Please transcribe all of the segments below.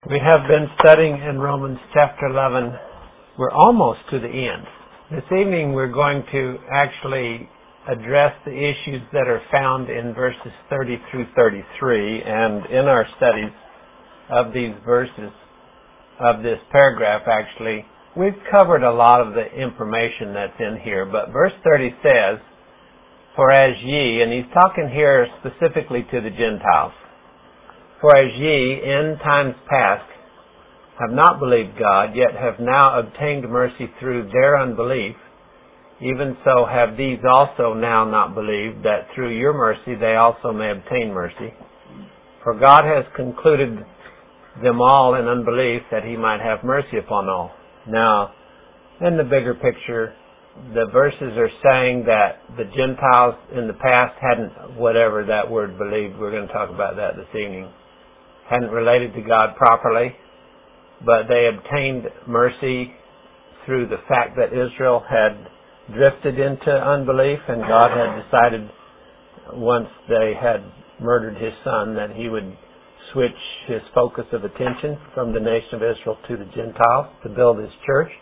We have been studying in Romans chapter 11. We're almost to the end. This evening we're going to actually address the issues that are found in verses 30 through 33. And in our studies of these verses, of this paragraph actually, we've covered a lot of the information that's in here. But verse 30 says, "For as ye," and he's talking here specifically to the Gentiles, "For as ye in times past have not believed God, yet have now obtained mercy through their unbelief, even so have these also now not believed, that through your mercy they also may obtain mercy. For God has concluded them all in unbelief, that he might have mercy upon all." Now, in the bigger picture, the verses are saying that the Gentiles in the past hadn't, whatever that word believed, we're going to talk about that this evening, hadn't related to God properly, but they obtained mercy through the fact that Israel had drifted into unbelief, and God had decided once they had murdered his son that he would switch his focus of attention from the nation of Israel to the Gentiles to build his church.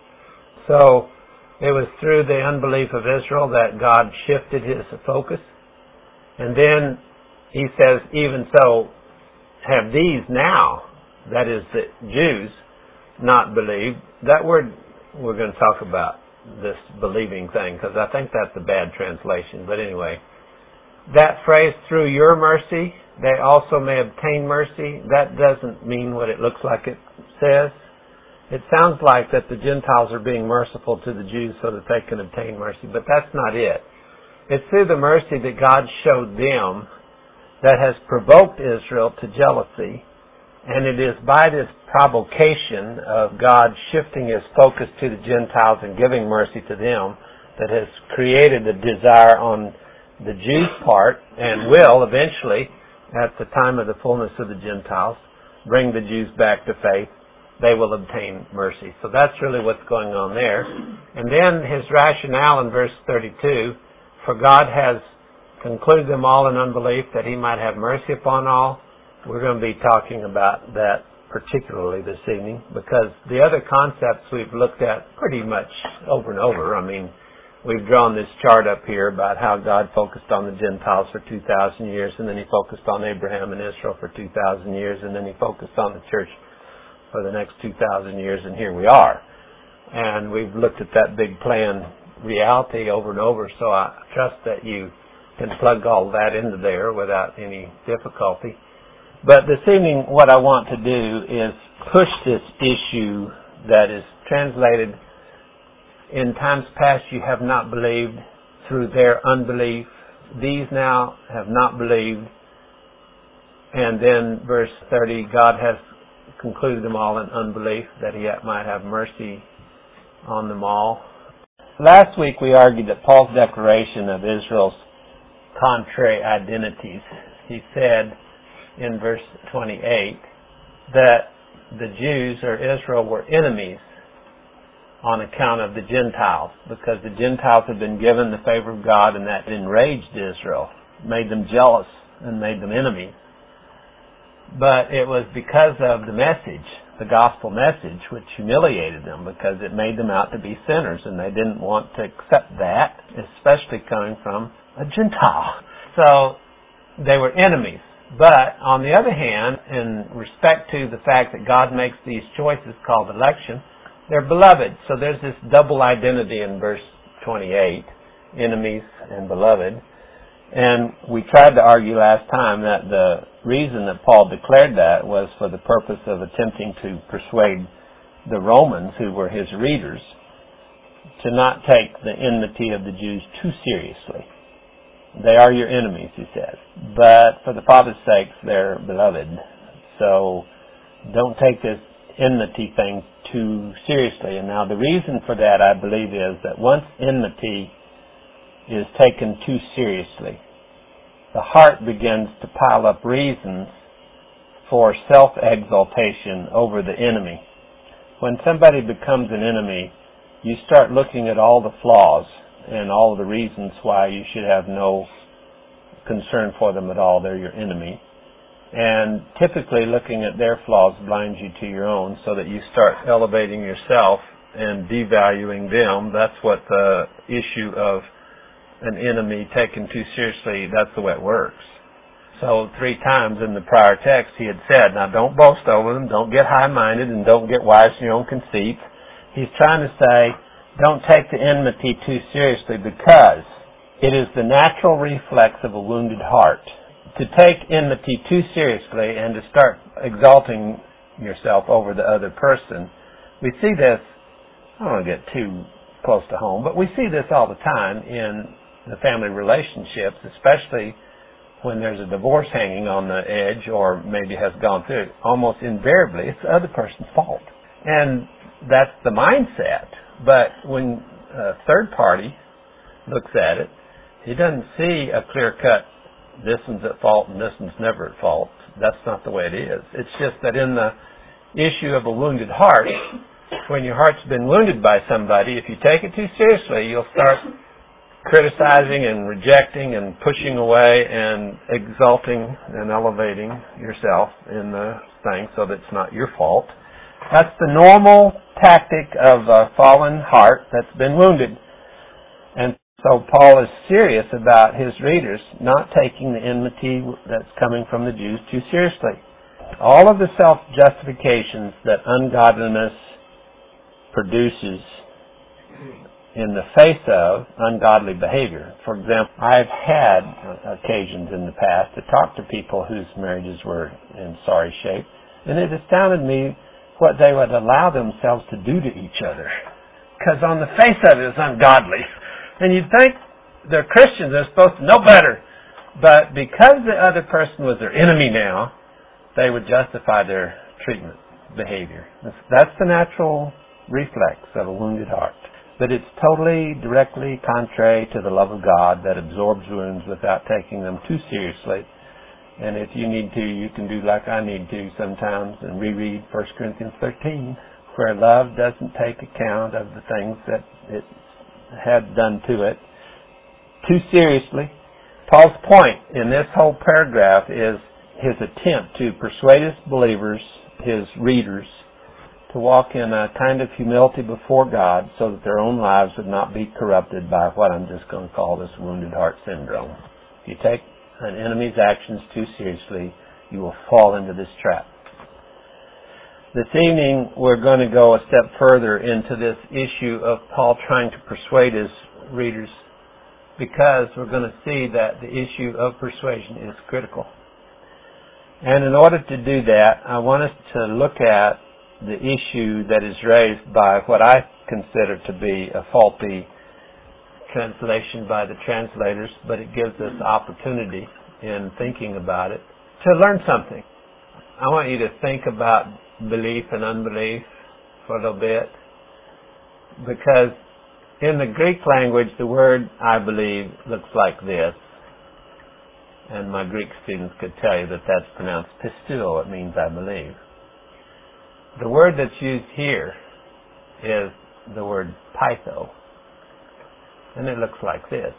So it was through the unbelief of Israel that God shifted his focus. And then he says, even so, have these now, that is the Jews, not believed. That word, we're going to talk about this believing thing, because I think that's a bad translation. But anyway, that phrase, "through your mercy, they also may obtain mercy," that doesn't mean what it looks like it says. It sounds like that the Gentiles are being merciful to the Jews so that they can obtain mercy, but that's not it. It's through the mercy that God showed them that has provoked Israel to jealousy, and it is by this provocation of God shifting his focus to the Gentiles and giving mercy to them that has created a desire on the Jews' part, and will eventually, at the time of the fullness of the Gentiles, bring the Jews back to faith. They will obtain mercy. So that's really what's going on there. And then his rationale in verse 32, "For God has concluded them all in unbelief, that he might have mercy upon all." We're going to be talking about that particularly this evening, because the other concepts we've looked at pretty much over and over. I mean, we've drawn this chart up here about how God focused on the Gentiles for 2,000 years, and then he focused on Abraham and Israel for 2,000 years, and then he focused on the church for the next 2,000 years, and here we are. And we've looked at that big plan reality over and over, so I trust that you can plug all that into there without any difficulty. But this evening, what I want to do is push this issue that is translated, "In times past you have not believed through their unbelief. These now have not believed." And then verse 30, "God has concluded them all in unbelief, that he might have mercy on them all." Last week we argued that Paul's declaration of Israel's contrary identities, he said in verse 28 that the Jews or Israel were enemies on account of the Gentiles, because the Gentiles had been given the favor of God, and that enraged Israel, made them jealous, and made them enemies. But it was because of the message, the gospel message, which humiliated them, because it made them out to be sinners, and they didn't want to accept that, especially coming from a Gentile. So they were enemies. But on the other hand, in respect to the fact that God makes these choices called election, they're beloved. So there's this double identity in verse 28, enemies and beloved. And we tried to argue last time that the reason that Paul declared that was for the purpose of attempting to persuade the Romans, who were his readers, to not take the enmity of the Jews too seriously. They are your enemies, he says, but for the Father's sakes, they're beloved. So don't take this enmity thing too seriously. And now the reason for that, I believe, is that once enmity is taken too seriously, the heart begins to pile up reasons for self-exaltation over the enemy. When somebody becomes an enemy, you start looking at all the flaws and all the reasons why you should have no concern for them at all. They're your enemy. And typically looking at their flaws blinds you to your own, so that you start elevating yourself and devaluing them. That's what the issue of an enemy taken too seriously, that's the way it works. So 3 times in the prior text he had said, now don't boast over them, don't get high-minded, and don't get wise in your own conceits. He's trying to say, don't take the enmity too seriously, because it is the natural reflex of a wounded heart. To take enmity too seriously and to start exalting yourself over the other person, we see this, I don't want to get too close to home, but we see this all the time in the family relationships, especially when there's a divorce hanging on the edge or maybe has gone through it. Almost invariably, it's the other person's fault. And that's the mindset. But when a third party looks at it, he doesn't see a clear-cut, this one's at fault and this one's never at fault. That's not the way it is. It's just that in the issue of a wounded heart, when your heart's been wounded by somebody, if you take it too seriously, you'll start criticizing and rejecting and pushing away and exalting and elevating yourself in the thing so that it's not your fault. That's the normal tactic of a fallen heart that's been wounded. And so Paul is serious about his readers not taking the enmity that's coming from the Jews too seriously. All of the self-justifications that ungodliness produces in the face of ungodly behavior. For example, I've had occasions in the past to talk to people whose marriages were in sorry shape, and it astounded me what they would allow themselves to do to each other. Because on the face of it is ungodly. And you'd think they're Christians, they're supposed to know better. But because the other person was their enemy now, they would justify their treatment, behavior. That's the natural reflex of a wounded heart. But it's totally, directly contrary to the love of God that absorbs wounds without taking them too seriously. And if you need to, you can do like I need to sometimes and reread 1 Corinthians 13, where love doesn't take account of the things that it had done to it too seriously. Paul's point in this whole paragraph is his attempt to persuade his believers, his readers, to walk in a kind of humility before God so that their own lives would not be corrupted by what I'm just going to call this wounded heart syndrome. If you take an enemy's actions too seriously, you will fall into this trap. This evening, we're going to go a step further into this issue of Paul trying to persuade his readers, because we're going to see that the issue of persuasion is critical. And in order to do that, I want us to look at the issue that is raised by what I consider to be a faulty translation by the translators, but it gives us opportunity in thinking about it to learn something. I want you to think about belief and unbelief for a little bit, because in the Greek language the word I believe looks like this, and my Greek students could tell you that that's pronounced pisteuo. It means I believe. The word that's used here is the word pytho, and it looks like this.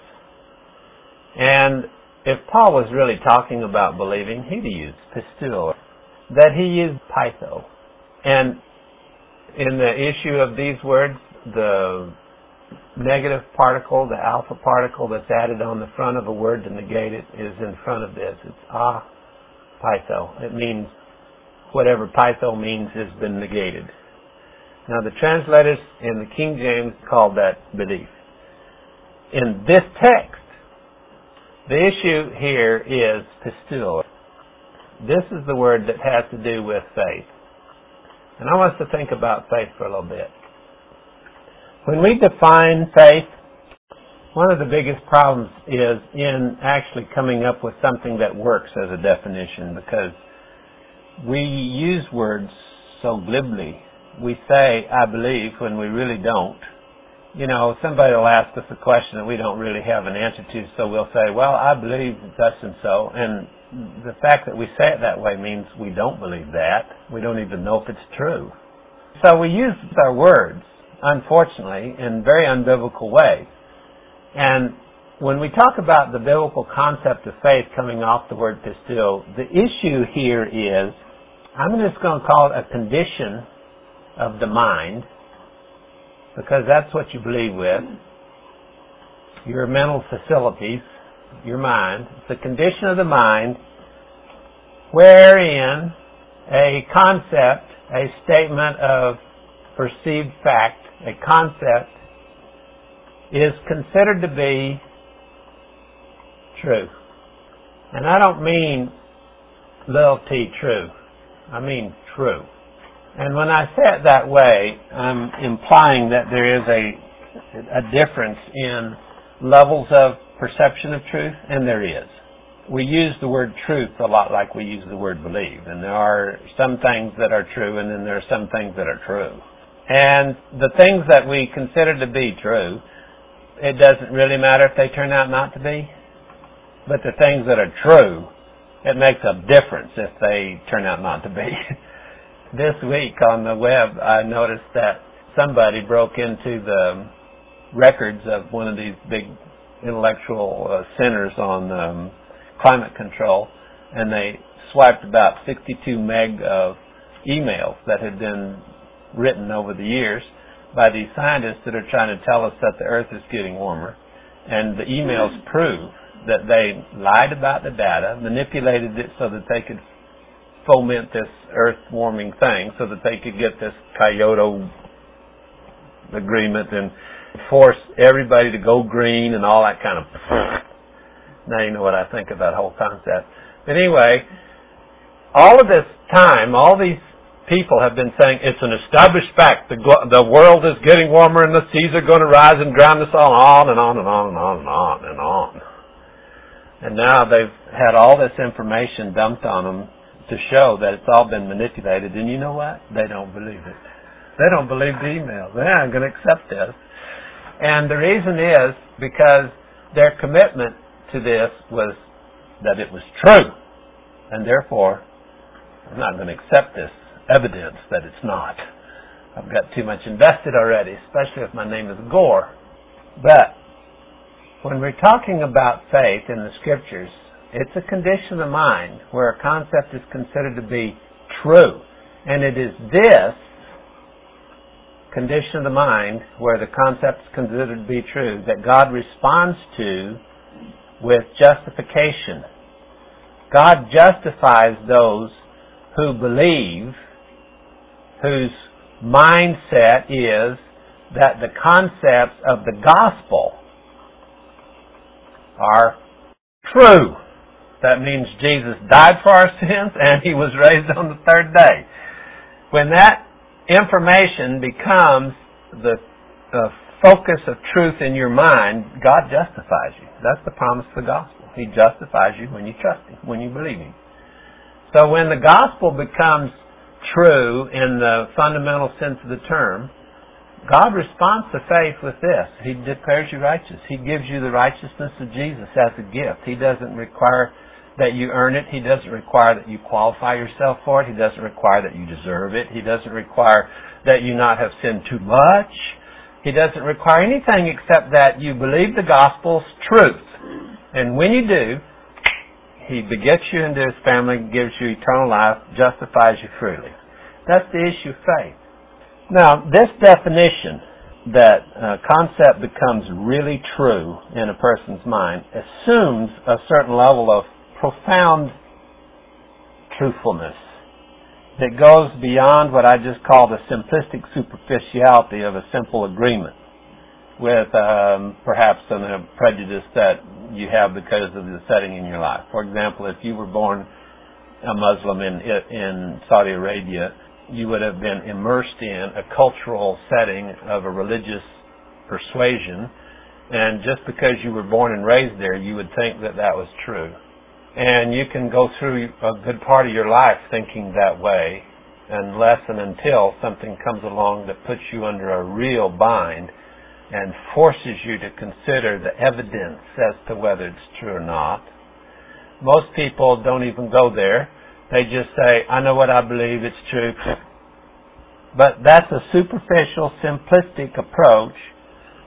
And if Paul was really talking about believing, he'd use pisteuo. That he used pytho. And in the issue of these words, the negative particle, the alpha particle that's added on the front of a word to negate it is in front of this. It's pytho. It means whatever pytho means has been negated. Now the translators in the King James called that belief. In this text, the issue here is pisteuo. This is the word that has to do with faith. And I want us to think about faith for a little bit. When we define faith, one of the biggest problems is in actually coming up with something that works as a definition, because we use words so glibly. We say, I believe, when we really don't. You know, somebody will ask us a question that we don't really have an answer to, so we'll say, well, I believe thus and so. And the fact that we say it that way means we don't believe that. We don't even know if it's true. So we use our words, unfortunately, in very unbiblical ways. And when we talk about the biblical concept of faith coming off the word pisteuo, the issue here is, I'm just going to call it a condition of the mind, because that's what you believe with. Your mental facilities, your mind. It's a condition of the mind wherein a concept, a statement of perceived fact, a concept is considered to be true. And I don't mean little t true. I mean true. And when I say it that way, I'm implying that there is a difference in levels of perception of truth, and there is. We use the word truth a lot like we use the word believe, and there are some things that are true, and then there are some things that are true. And the things that we consider to be true, it doesn't really matter if they turn out not to be, but the things that are true, it makes a difference if they turn out not to be. This week on the web, I noticed that somebody broke into the records of one of these big intellectual centers on climate control, and they swiped about 62 meg of emails that had been written over the years by these scientists that are trying to tell us that the Earth is getting warmer. And the emails prove that they lied about the data, manipulated it so that they could foment this Earth warming thing, so that they could get this Kyoto agreement and force everybody to go green and all that kind of... Now you know what I think of that whole concept. But anyway, all of this time, all these people have been saying it's an established fact. The world is getting warmer and the seas are going to rise and drown us all, on and on and on and on and on and on. And now they've had all this information dumped on them to show that it's all been manipulated. And you know what? They don't believe it. They don't believe the emails. They're not going to accept this. And the reason is because their commitment to this was that it was true. And therefore, I'm not going to accept this evidence that it's not. I've got too much invested already, especially if my name is Gore. But when we're talking about faith in the Scriptures, it's a condition of mind where a concept is considered to be true. And it is this condition of the mind where the concept is considered to be true that God responds to with justification. God justifies those who believe, whose mindset is that the concepts of the gospel are true. That means Jesus died for our sins and He was raised on the third day. When that information becomes the focus of truth in your mind, God justifies you. That's the promise of the gospel. He justifies you when you trust Him, when you believe Him. So when the gospel becomes true in the fundamental sense of the term, God responds to faith with this. He declares you righteous. He gives you the righteousness of Jesus as a gift. He doesn't require that you earn it. He doesn't require that you qualify yourself for it. He doesn't require that you deserve it. He doesn't require that you not have sinned too much. He doesn't require anything except that you believe the gospel's truth. And when you do, He begets you into His family, gives you eternal life, justifies you freely. That's the issue of faith. Now, this definition that concept becomes really true in a person's mind assumes a certain level of profound truthfulness that goes beyond what I just call the simplistic superficiality of a simple agreement with perhaps a prejudice that you have because of the setting in your life. For example, if you were born a Muslim in Saudi Arabia, you would have been immersed in a cultural setting of a religious persuasion, and just because you were born and raised there, you would think that that was true. And you can go through a good part of your life thinking that way, unless and until something comes along that puts you under a real bind and forces you to consider the evidence as to whether it's true or not. Most people don't even go there. They just say, I know what I believe, it's true. But that's a superficial, simplistic approach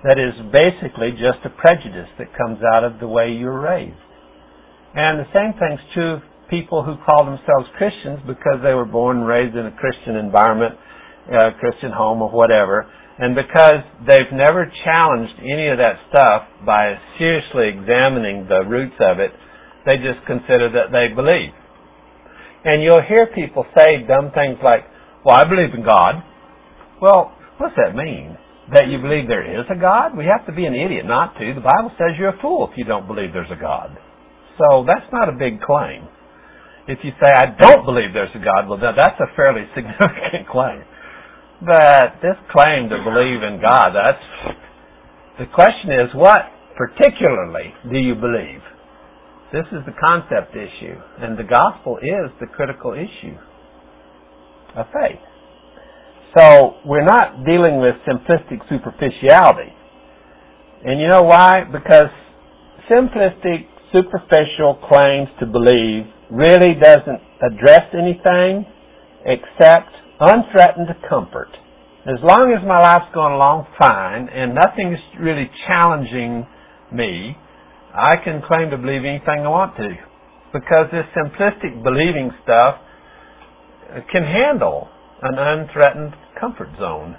that is basically just a prejudice that comes out of the way you're raised. And the same thing's true of people who call themselves Christians because they were born and raised in a Christian environment, Christian home or whatever, and because they've never challenged any of that stuff by seriously examining the roots of it, they just consider that they believe. And you'll hear people say dumb things like, well, I believe in God. Well, what's that mean? That you believe there is a God? We have to be an idiot not to. The Bible says you're a fool if you don't believe there's a God. So that's not a big claim. If you say, I don't believe there's a God, well, that's a fairly significant claim. But this claim to believe in God, the question is, what particularly do you believe? This is the concept issue, and the gospel is the critical issue of faith. So we're not dealing with simplistic superficiality. And you know why? Because simplistic, superficial claims to believe really doesn't address anything except unthreatened comfort. As long as my life's going along fine and nothing is really challenging me, I can claim to believe anything I want to. Because this simplistic believing stuff can handle an unthreatened comfort zone.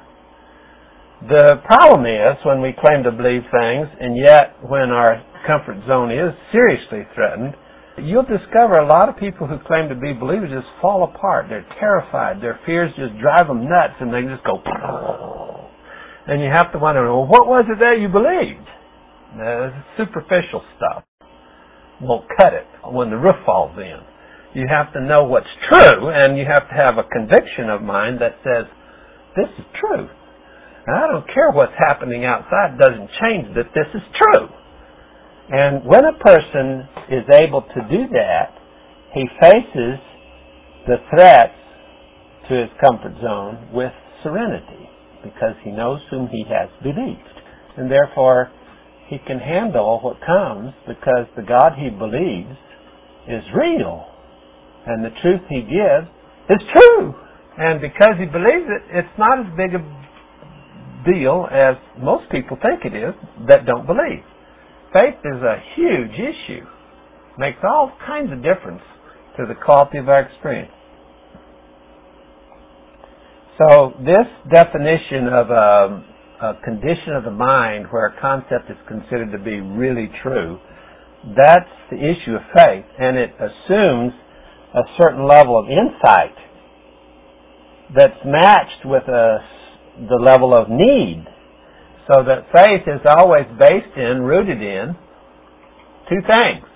The problem is when we claim to believe things and yet when our comfort zone is seriously threatened, you'll discover a lot of people who claim to be believers just fall apart. They're terrified. Their fears just drive them nuts and they just go, and you have to wonder, well, what was it that you believed? Superficial stuff won't cut it when the roof falls in. You have to know what's true, and you have to have a conviction of mind that says, this is true. And I don't care what's happening outside, it doesn't change that this is true. And when a person is able to do that, he faces the threats to his comfort zone with serenity because he knows whom he has believed. And therefore, he can handle what comes because the God he believes is real. And the truth he gives is true. And because he believes it, it's not as big a deal as most people think it is that don't believe. Faith is a huge issue. Makes all kinds of difference to the quality of our experience. So this definition of a condition of the mind where a concept is considered to be really true, that's the issue of faith. And it assumes a certain level of insight that's matched with the level of need. So that faith is always based in, rooted in, two things.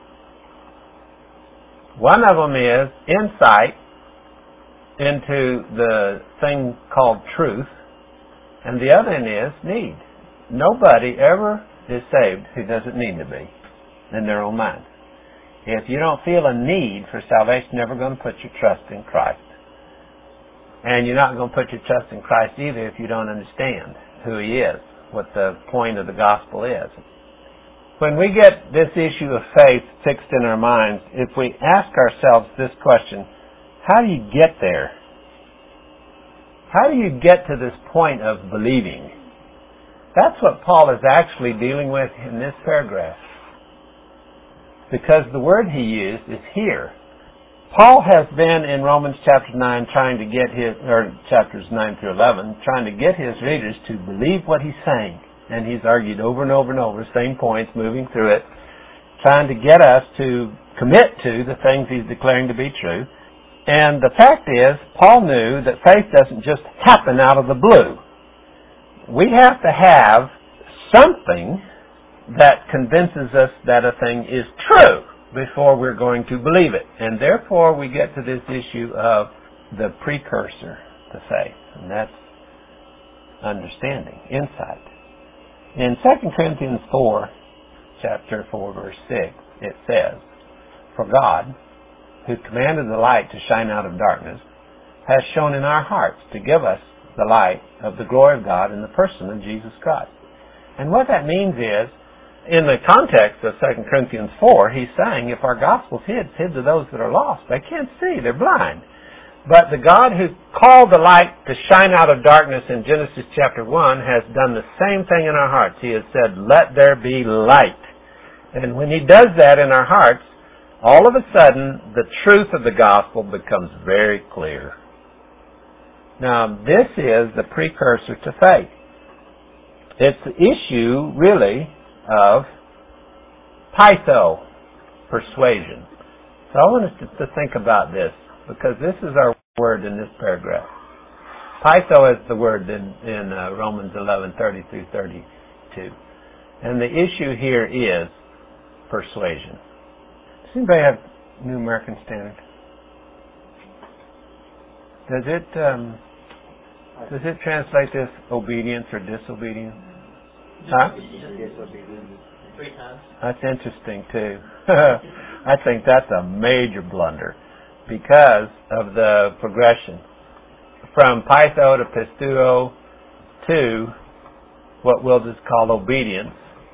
One of them is insight into the thing called truth, and the other one is need. Nobody ever is saved who doesn't need to be in their own mind. If you don't feel a need for salvation, you're never going to put your trust in Christ. And you're not going to put your trust in Christ either if you don't understand who He is, what the point of the gospel is. When we get this issue of faith fixed in our minds, if we ask ourselves this question, how do you get there? How do you get to this point of believing? That's what Paul is actually dealing with in this paragraph. Because the word he used is here. Paul has been in Romans chapter 9 trying to get chapters 9 through 11, trying to get his readers to believe what he's saying. And he's argued over and over and over, same points, moving through it, trying to get us to commit to the things he's declaring to be true. And the fact is, Paul knew that faith doesn't just happen out of the blue. We have to have something that convinces us that a thing is true before we're going to believe it. And therefore we get to this issue of the precursor to faith. And that's understanding, insight. In 2 Corinthians 4, chapter 4, verse 6, it says, "For God, who commanded the light to shine out of darkness, has shone in our hearts to give us the light of the glory of God in the person of Jesus Christ." And what that means is, in the context of 2 Corinthians 4, he's saying if our gospel's hid, it's hid to those that are lost. They can't see, they're blind. But the God who called the light to shine out of darkness in Genesis chapter 1 has done the same thing in our hearts. He has said, let there be light. And when He does that in our hearts, all of a sudden, the truth of the gospel becomes very clear. Now, this is the precursor to faith. It's the issue, really, of pytho, persuasion. So I want us to think about this, because this is our word in this paragraph. Pytho is the word in Romans 11:30 through 32. And the issue here is persuasion. Does anybody have New American Standard? Does it translate this obedience or disobedience? Huh? Disobedience. 3 times. That's interesting too. I think that's a major blunder because of the progression from pytho to pisteuo to what we'll just call obedience.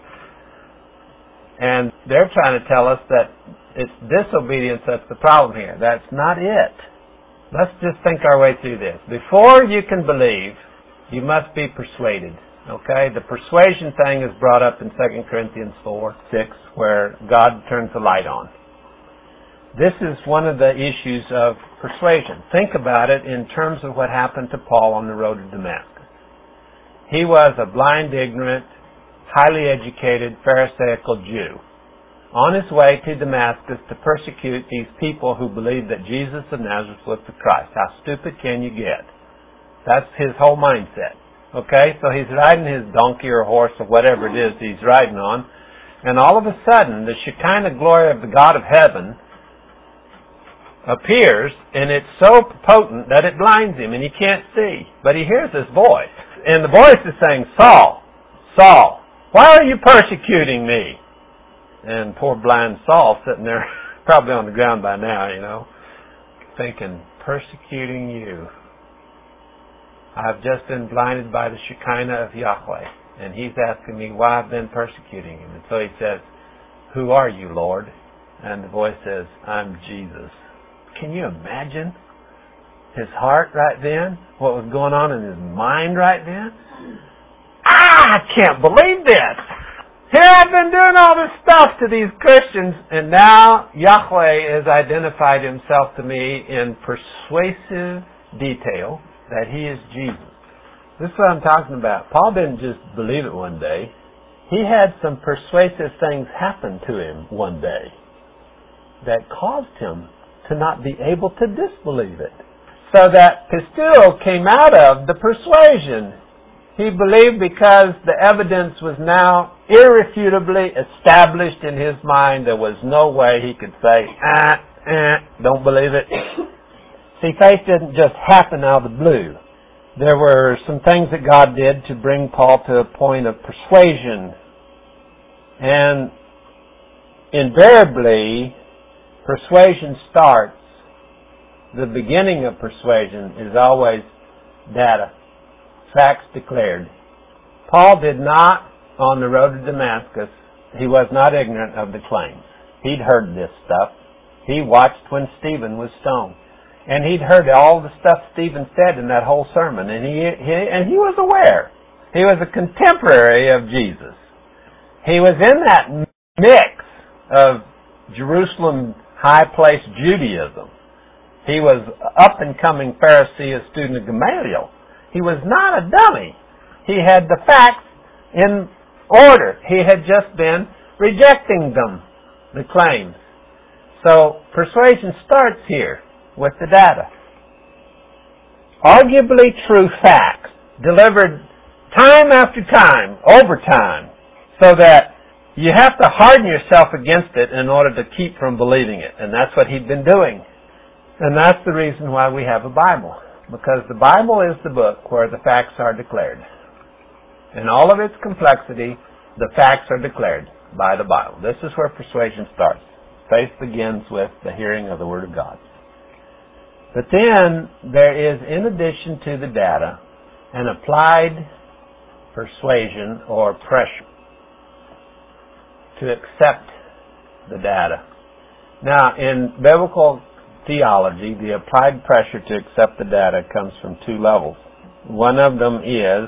And they're trying to tell us that it's disobedience that's the problem here. That's not it. Let's just think our way through this. Before you can believe, you must be persuaded. Okay? The persuasion thing is brought up in 2 Corinthians 4:6, where God turns the light on. This is one of the issues of persuasion. Think about it in terms of what happened to Paul on the road to Damascus. He was a blind, ignorant, highly educated, Pharisaical Jew on his way to Damascus to persecute these people who believed that Jesus of Nazareth was the Christ. How stupid can you get? That's his whole mindset. Okay, so he's riding his donkey or horse or whatever it is he's riding on, and all of a sudden the Shekinah glory of the God of heaven appears, and it's so potent that it blinds him and he can't see. But he hears this voice, and the voice is saying, Saul, Saul, why are you persecuting me? And poor blind Saul sitting there, probably on the ground by now, thinking, persecuting you. I've just been blinded by the Shekinah of Yahweh. And he's asking me why I've been persecuting him. And so he says, who are you, Lord? And the voice says, I'm Jesus. Can you imagine his heart right then? What was going on in his mind right then? I can't believe this! Here I've been doing all this stuff to these Christians, and now Yahweh has identified himself to me in persuasive detail that he is Jesus. This is what I'm talking about. Paul didn't just believe it one day. He had some persuasive things happen to him one day that caused him to not be able to disbelieve it. So that pisteuo came out of the persuasion. He believed because the evidence was now irrefutably established in his mind. There was no way he could say, don't believe it. See, faith didn't just happen out of the blue. There were some things that God did to bring Paul to a point of persuasion. And invariably, persuasion starts, the beginning of persuasion is always data. Facts declared. Paul did not, on the road to Damascus, he was not ignorant of the claims. He'd heard this stuff. He watched when Stephen was stoned. And he'd heard all the stuff Stephen said in that whole sermon. And he was aware. He was a contemporary of Jesus. He was in that mix of Jerusalem high-place Judaism. He was up-and-coming Pharisee, a student of Gamaliel. He was not a dummy. He had the facts in order. He had just been rejecting them, the claims. So persuasion starts here with the data. Arguably true facts delivered time after time, over time, so that you have to harden yourself against it in order to keep from believing it. And that's what he'd been doing. And that's the reason why we have a Bible. Because the Bible is the book where the facts are declared. In all of its complexity, the facts are declared by the Bible. This is where persuasion starts. Faith begins with the hearing of the Word of God. But then there is, in addition to the data, an applied persuasion or pressure to accept the data. Now, in biblical theology, the applied pressure to accept the data comes from two levels. One of them is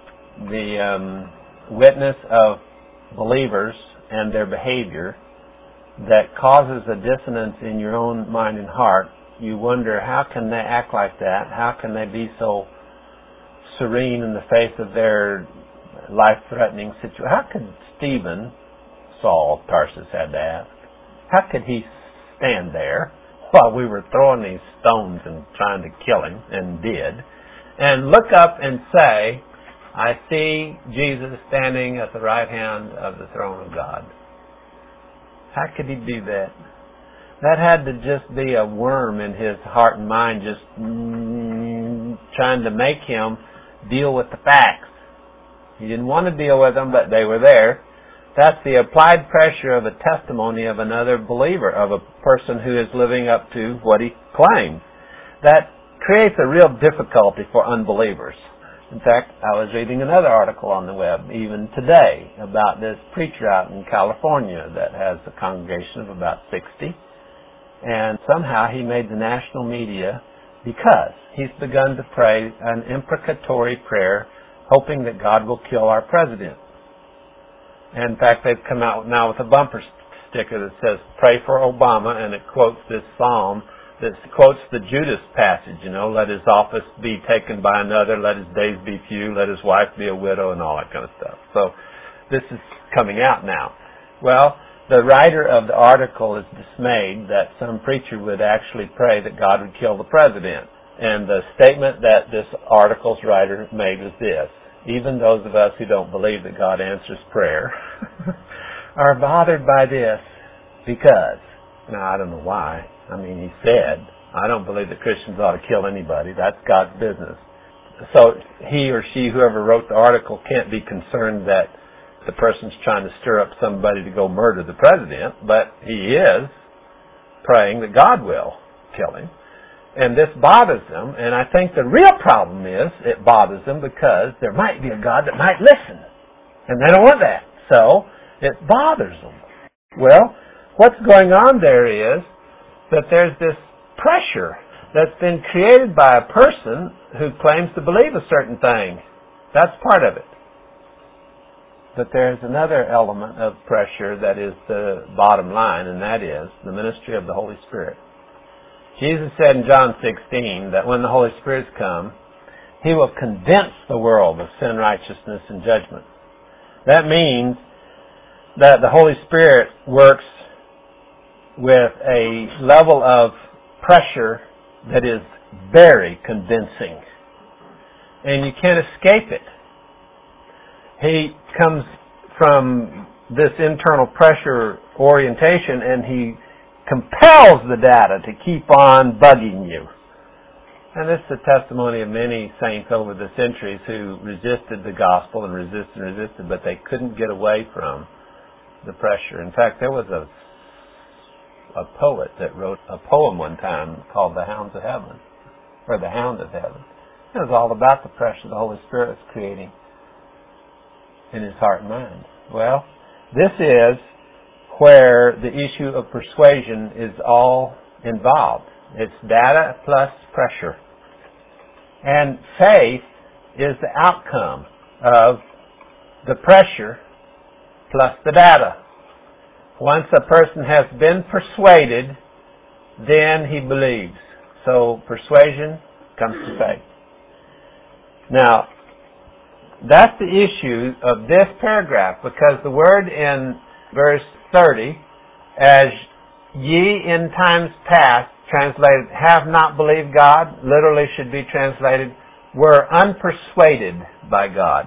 the witness of believers and their behavior that causes a dissonance in your own mind and heart. You wonder, how can they act like that? How can they be so serene in the face of their life-threatening situation? How could Stephen, Saul of Tarsus had to ask, how could he stand there while we were throwing these stones and trying to kill him, and did, and look up and say, I see Jesus standing at the right hand of the throne of God? How could he do that? That had to just be a worm in his heart and mind, just trying to make him deal with the facts. He didn't want to deal with them, but they were there. That's the applied pressure of a testimony of another believer, of a person who is living up to what he claims. That creates a real difficulty for unbelievers. In fact, I was reading another article on the web, even today, about this preacher out in California that has a congregation of about 60. And somehow he made the national media because he's begun to pray an imprecatory prayer, hoping that God will kill our president. And in fact, they've come out now with a bumper sticker that says, pray for Obama, and it quotes this psalm that quotes the Judas passage, let his office be taken by another, let his days be few, let his wife be a widow, and all that kind of stuff. So this is coming out now. Well, the writer of the article is dismayed that some preacher would actually pray that God would kill the president. And the statement that this article's writer made was this: even those of us who don't believe that God answers prayer are bothered by this because, now I don't know why. I mean, he said, I don't believe that Christians ought to kill anybody. That's God's business. So he or she, whoever wrote the article, can't be concerned that the person's trying to stir up somebody to go murder the president, but he is praying that God will kill him. And this bothers them, and I think the real problem is it bothers them because there might be a God that might listen, and they don't want that. So it bothers them. Well, what's going on there is that there's this pressure that's been created by a person who claims to believe a certain thing. That's part of it. But there's another element of pressure that is the bottom line, and that is the ministry of the Holy Spirit. Jesus said in John 16 that when the Holy Spirit's come, He will convince the world of sin, righteousness, and judgment. That means that the Holy Spirit works with a level of pressure that is very convincing. And you can't escape it. He comes from this internal pressure orientation, and he compels the data to keep on bugging you. And this is the testimony of many saints over the centuries who resisted the gospel and resisted, but they couldn't get away from the pressure. In fact, there was a poet that wrote a poem one time called The Hounds of Heaven, or The Hound of Heaven. It was all about the pressure the Holy Spirit was creating in his heart and mind. Well, this is where the issue of persuasion is all involved. It's data plus pressure. And faith is the outcome of the pressure plus the data. Once a person has been persuaded, then he believes. So persuasion comes to faith. Now, that's the issue of this paragraph, because the word in verse 30, as ye in times past, translated, have not believed God, literally should be translated, were unpersuaded by God,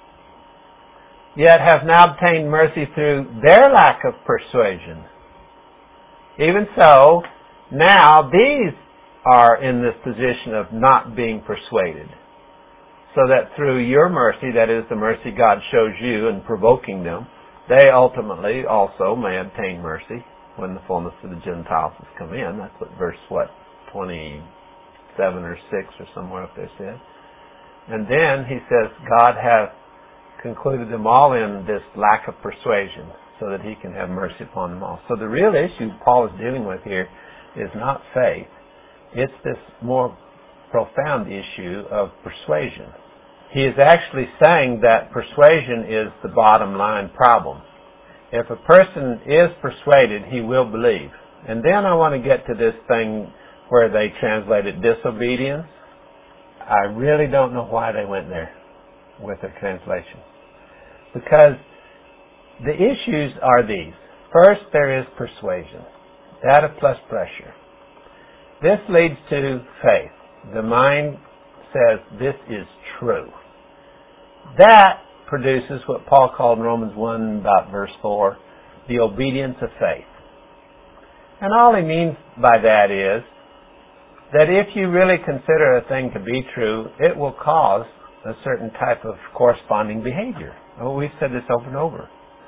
yet have now obtained mercy through their lack of persuasion. Even so, now these are in this position of not being persuaded, so that through your mercy, that is the mercy God shows you in provoking them, they ultimately also may obtain mercy when the fullness of the Gentiles has come in. That's what verse 27 or 6 or somewhere up there says. And then he says God hath concluded them all in this lack of persuasion so that he can have mercy upon them all. So the real issue Paul is dealing with here is not faith. It's this more profound issue of persuasion. He is actually saying that persuasion is the bottom line problem. If a person is persuaded, he will believe. And then I want to get to this thing where they translated disobedience. I really don't know why they went there with their translation. Because the issues are these. First, there is persuasion. Data plus pressure. This leads to faith. The mind says, this is true. That produces what Paul called in Romans 1, about verse 4, the obedience of faith. And all he means by that is that if you really consider a thing to be true, it will cause a certain type of corresponding behavior. Oh, we've said this over and over.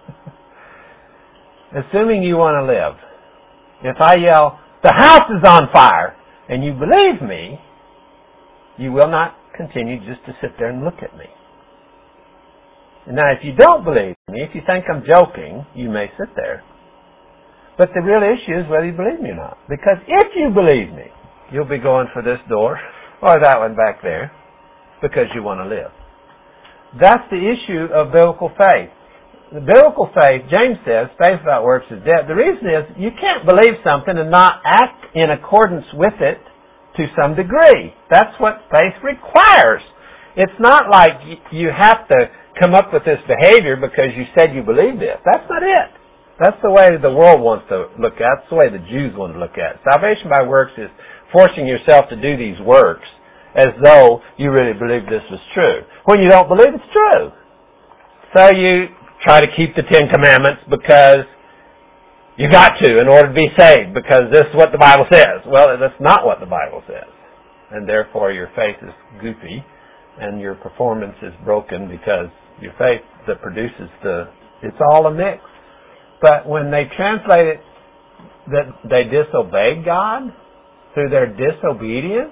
Assuming you want to live, if I yell, the house is on fire, and you believe me, you will not continue just to sit there and look at me. Now, if you don't believe me, if you think I'm joking, you may sit there. But the real issue is whether you believe me or not. Because if you believe me, you'll be going for this door or that one back there because you want to live. That's the issue of biblical faith. The biblical faith, James says, faith without works is dead. The reason is you can't believe something and not act in accordance with it to some degree. That's what faith requires. It's not like you have to come up with this behavior because you said you believe this. That's not it. That's the way the world wants to look at it. That's the way the Jews want to look at it. Salvation by works is forcing yourself to do these works as though you really believe this was true. When you don't believe it's true. So you try to keep the Ten Commandments because you got to in order to be saved because this is what the Bible says. Well, that's not what the Bible says. And therefore your faith is goofy and your performance is broken because your faith that produces it's all a mix. But when they translate it that they disobeyed God through their disobedience,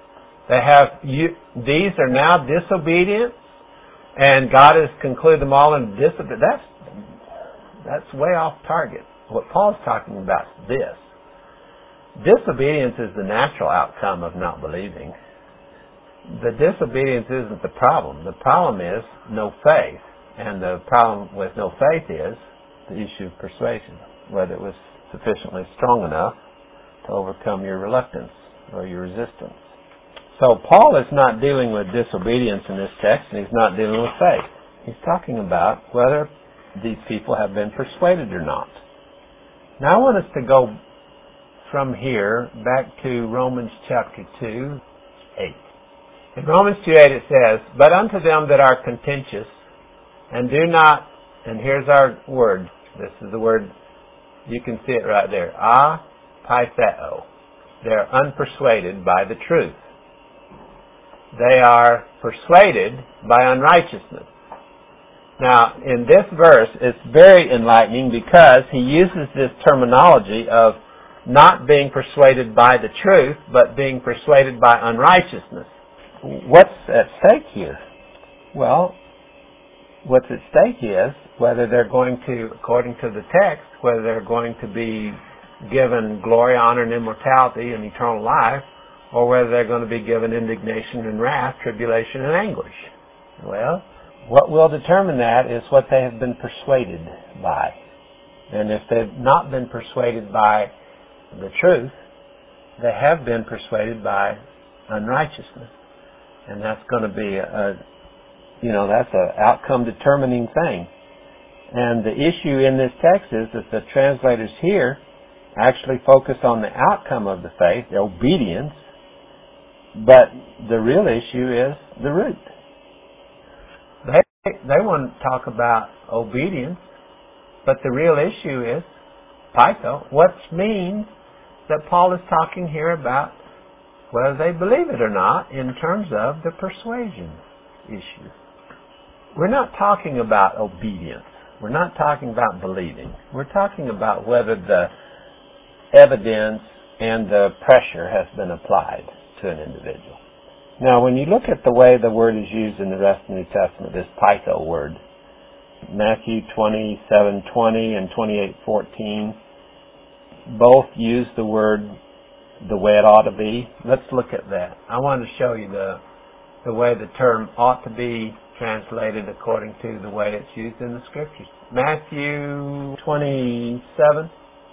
these are now disobedience, and God has concluded them all in disobedience. That's way off target. What Paul's talking about is this. Disobedience is the natural outcome of not believing. The disobedience isn't the problem. The problem is no faith. And the problem with no faith is the issue of persuasion, whether it was sufficiently strong enough to overcome your reluctance or your resistance. So Paul is not dealing with disobedience in this text, and he's not dealing with faith. He's talking about whether these people have been persuaded or not. Now I want us to go from here back to Romans chapter 2, 8. In Romans 2:8 it says, but unto them that are contentious, and do not, and here's our word, this is the word, you can see it right there, apaitheo. They're unpersuaded by the truth. They are persuaded by unrighteousness. Now, in this verse, it's very enlightening because he uses this terminology of not being persuaded by the truth, but being persuaded by unrighteousness. What's at stake here? Well, what's at stake is whether they're going to, according to the text, whether they're going to be given glory, honor, and immortality and eternal life, or whether they're going to be given indignation and wrath, tribulation and anguish. Well, what will determine that is what they have been persuaded by. And if they've not been persuaded by the truth, they have been persuaded by unrighteousness. And that's going to be that's an outcome determining thing. And the issue in this text is that the translators here actually focus on the outcome of the faith, the obedience, but the real issue is the root. They want to talk about obedience, but the real issue is paitho, which means that Paul is talking here about whether they believe it or not in terms of the persuasion issue. We're not talking about obedience. We're not talking about believing. We're talking about whether the evidence and the pressure has been applied to an individual. Now, when you look at the way the word is used in the rest of the New Testament, this paitho word, Matthew 27:20 and 28:14, both use the word the way it ought to be? Let's look at that. I want to show you the way the term ought to be translated according to the way it's used in the Scriptures. Matthew 27.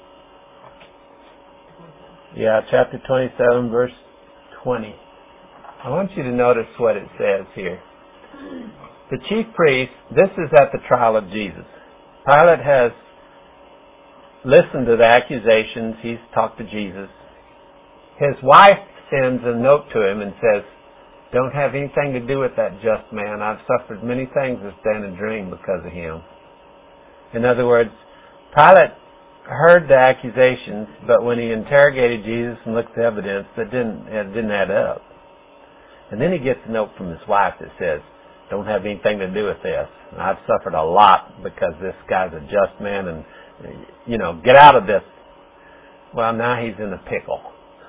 Yeah, chapter 27, verse 20. I want you to notice what it says here. The chief priest, this is at the trial of Jesus. Pilate has listened to the accusations. He's talked to Jesus. His wife sends a note to him and says, "Don't have anything to do with that just man. I've suffered many things this day in a dream because of him." In other words, Pilate heard the accusations, but when he interrogated Jesus and looked at the evidence, it didn't add up. And then he gets a note from his wife that says, "Don't have anything to do with this. I've suffered a lot because this guy's a just man, and, get out of this." Well, now he's in a pickle.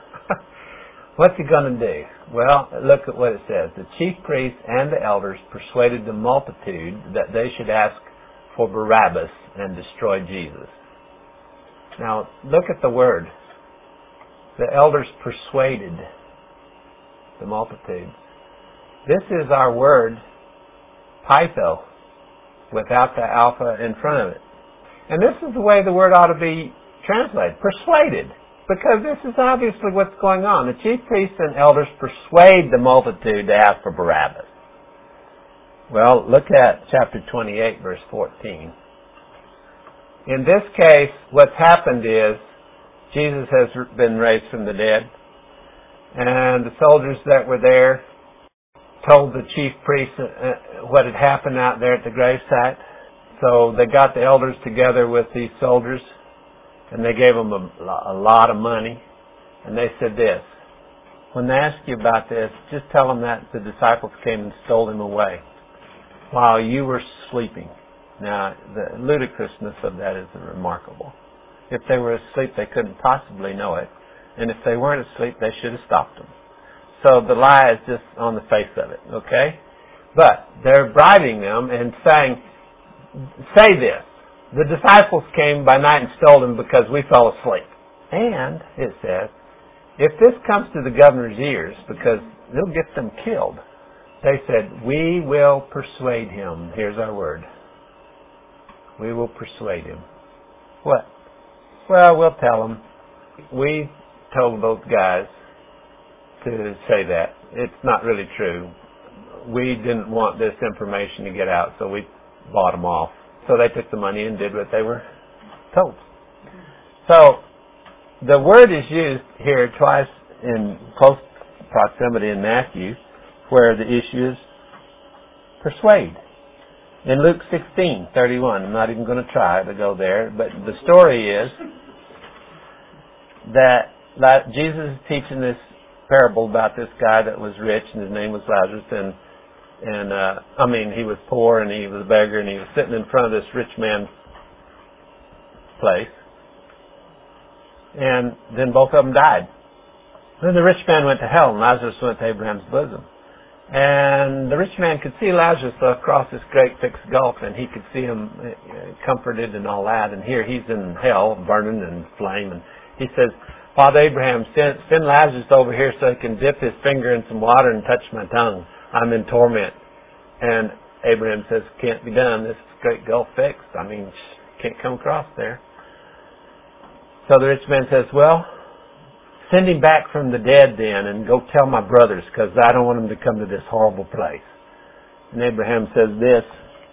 What's he going to do? Well, look at what it says. The chief priests and the elders persuaded the multitude that they should ask for Barabbas and destroy Jesus. Now, look at the word. The elders persuaded the multitude. This is our word, pytho, without the alpha in front of it. And this is the way the word ought to be translated, persuaded, because this is obviously what's going on. The chief priests and elders persuade the multitude to ask for Barabbas. Well, look at chapter 28, verse 14. In this case, what's happened is Jesus has been raised from the dead, and the soldiers that were there told the chief priests what had happened out there at the gravesite. So they got the elders together with these soldiers, and they gave them a lot of money. And they said this: when they ask you about this, just tell them that the disciples came and stole him away while you were sleeping. Now, the ludicrousness of that is remarkable. If they were asleep, they couldn't possibly know it. And if they weren't asleep, they should have stopped them. So the lie is just on the face of it, okay? But they're bribing them and saying, "Say this: the disciples came by night and stole him because we fell asleep." And, it says, if this comes to the governor's ears, because they'll get them killed, they said, "We will persuade him." Here's our word. We will persuade him. What? Well, we'll tell him. We told those guys to say that. It's not really true. We didn't want this information to get out, so we bought them off. So they took the money and did what they were told. So the word is used here twice in close proximity in Matthew, where the issue is persuade. In Luke 16:31, I'm not even going to try to go there, but the story is that Jesus is teaching this parable about this guy that was rich, and his name was Lazarus, and he was poor, and he was a beggar, and he was sitting in front of this rich man's place, and then both of them died. Then the rich man went to hell, and Lazarus went to Abraham's bosom. And the rich man could see Lazarus across this great fixed gulf, and he could see him comforted and all that. And here he's in hell, burning and flame. And he says, "Father Abraham, send Lazarus over here so he can dip his finger in some water and touch my tongue. I'm in torment." And Abraham says, "Can't be done. This great gulf fixed. Can't come across there." So the rich man says, "Well, send him back from the dead then, and go tell my brothers, because I don't want them to come to this horrible place." And Abraham says this: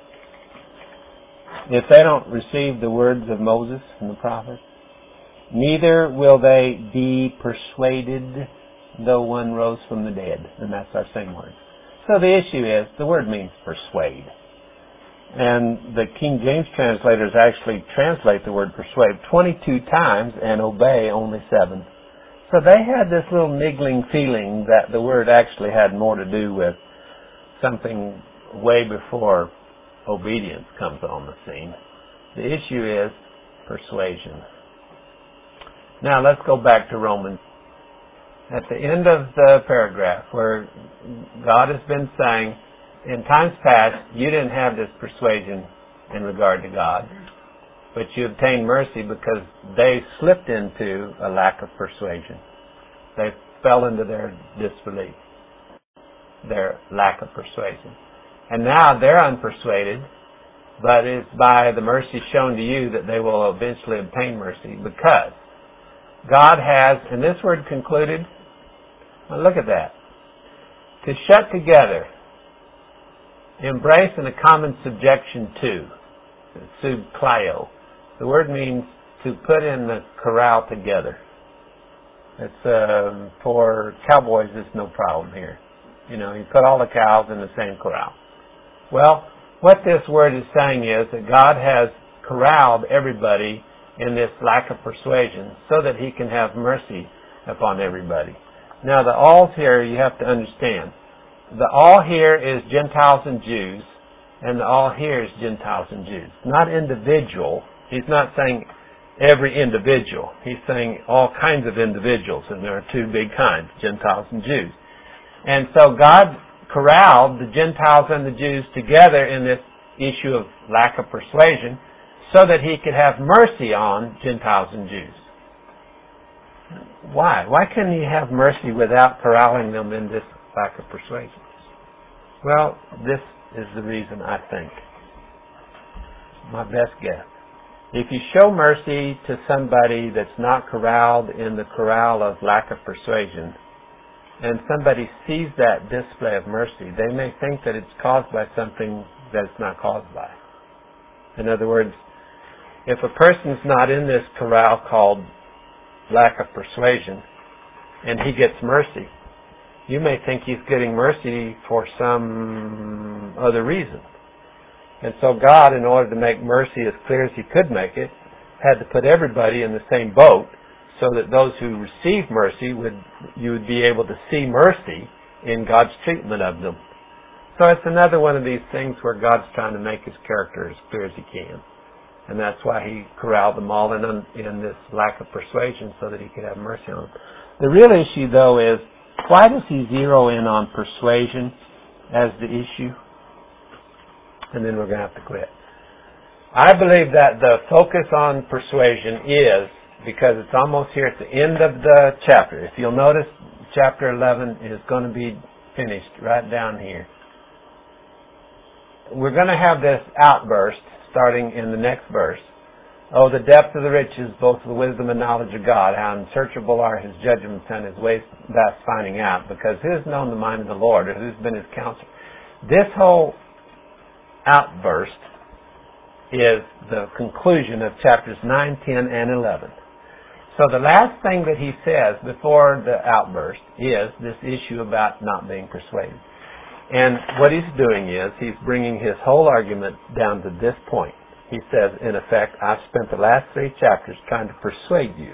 "If they don't receive the words of Moses and the prophets, neither will they be persuaded though one rose from the dead." And that's our same word. So the issue is, the word means persuade. And the King James translators actually translate the word persuade 22 times and obey only 7. So they had this little niggling feeling that the word actually had more to do with something way before obedience comes on the scene. The issue is persuasion. Now let's go back to Romans. At the end of the paragraph, where God has been saying, in times past, you didn't have this persuasion in regard to God, but you obtained mercy because they slipped into a lack of persuasion. They fell into their disbelief, their lack of persuasion. And now they're unpersuaded, but it's by the mercy shown to you that they will eventually obtain mercy, because God has, and this word concluded, well, look at that, to shut together, embrace in a common subjection to, subclio. The word means to put in the corral together. It's for cowboys, it's no problem here. You know, you put all the cows in the same corral. Well, what this word is saying is that God has corralled everybody in this lack of persuasion so that He can have mercy upon everybody. Now, the alls here, you have to understand. The all here is Gentiles and Jews, and the all here is Gentiles and Jews. Not individual. He's not saying every individual. He's saying all kinds of individuals, and there are two big kinds, Gentiles and Jews. And so God corralled the Gentiles and the Jews together in this issue of lack of persuasion so that He could have mercy on Gentiles and Jews. Why? Why couldn't He have mercy without corralling them in this lack of persuasion? Well, this is the reason, I think. My best guess. If you show mercy to somebody that's not corralled in the corral of lack of persuasion, and somebody sees that display of mercy, they may think that it's caused by something that it's not caused by. In other words, if a person's not in this corral called lack of persuasion, and he gets mercy, you may think he's getting mercy for some other reason. And so God, in order to make mercy as clear as He could make it, had to put everybody in the same boat so that those who receive mercy you would be able to see mercy in God's treatment of them. So it's another one of these things where God's trying to make His character as clear as He can. And that's why He corralled them all in this lack of persuasion so that He could have mercy on them. The real issue, though, is why does He zero in on persuasion as the issue? And then we're going to have to quit. I believe that the focus on persuasion is because it's almost here at the end of the chapter. If you'll notice, chapter 11 is going to be finished right down here. We're going to have this outburst starting in the next verse. Oh, the depth of the riches, both the wisdom and knowledge of God, how unsearchable are His judgments and His ways past finding out, because who has known the mind of the Lord, or who's been His counselor? This whole outburst is the conclusion of chapters 9, 10, and 11. So the last thing that he says before the outburst is this issue about not being persuaded. And what he's doing is he's bringing his whole argument down to this point. He says, in effect, I've spent the last 3 chapters trying to persuade you.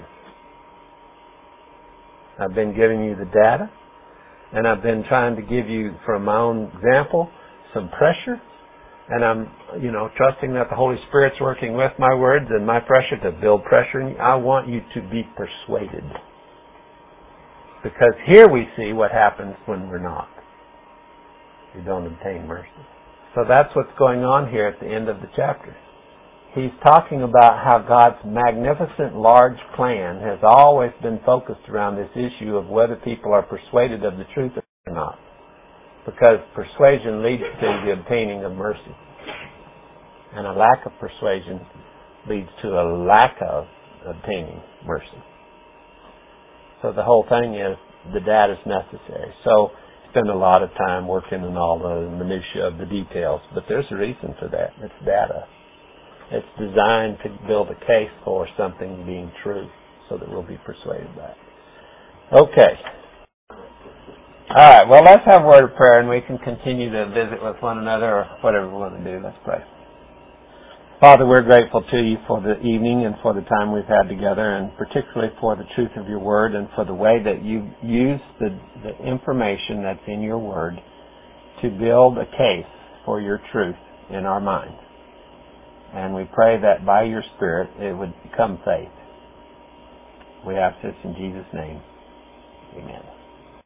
I've been giving you the data, and I've been trying to give you, from my own example, some pressure. And I'm, trusting that the Holy Spirit's working with my words and my pressure to build pressure in you. I want you to be persuaded. Because here we see what happens when we're not. You don't obtain mercy. So that's what's going on here at the end of the chapter. He's talking about how God's magnificent, large plan has always been focused around this issue of whether people are persuaded of the truth or not. Because persuasion leads to the obtaining of mercy. And a lack of persuasion leads to a lack of obtaining mercy. So the whole thing is the data is necessary. So spend a lot of time working on all the minutiae of the details, but there's a reason for that. It's data. It's designed to build a case for something being true so that we'll be persuaded by it. Okay. All right, well, let's have a word of prayer, and we can continue to visit with one another or whatever we want to do. Let's pray. Father, we're grateful to You for the evening and for the time we've had together, and particularly for the truth of Your Word and for the way that You use the information that's in Your Word to build a case for Your truth in our minds. And we pray that by Your Spirit it would become faith. We ask this in Jesus' name. Amen.